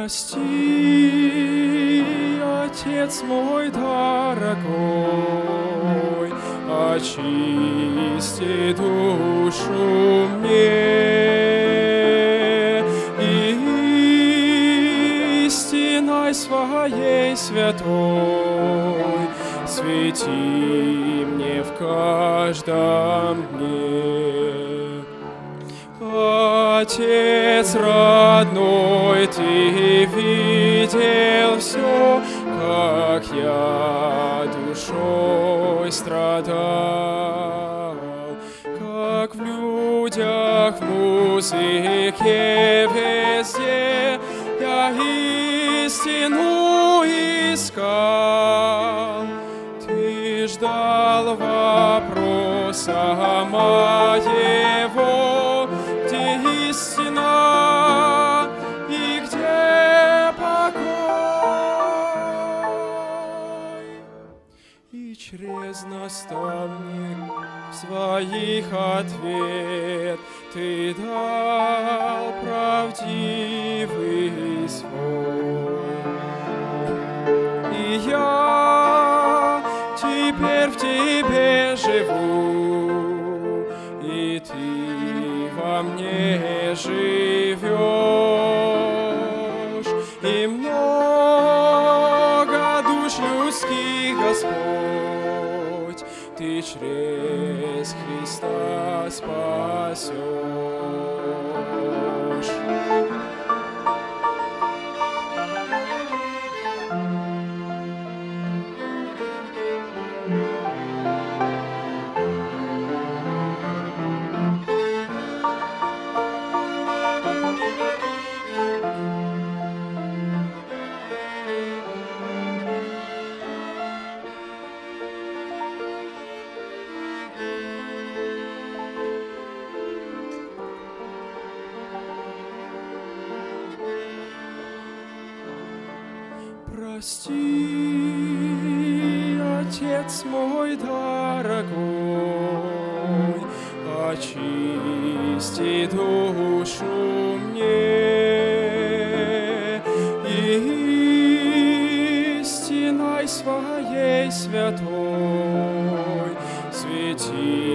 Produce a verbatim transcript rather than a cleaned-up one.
Прости, Отец мой дорогой, очисти душу мне истиной своей святой, свети мне в каждом дне. Отец родной, Ты видел все, как я душой страдал, как в людях, в музыке везде я истину искал. Ты ждал вопроса моего, где истина и где покой. И через наставник своих ответ Ты дал правдивый свой. И я теперь в Тебе живу, и Ты во мне живешь, и много душ людских, Господь, Ты через Христа спасешь. Прости, Отец мой дорогой, очисти душу мне истиной своей святой, свети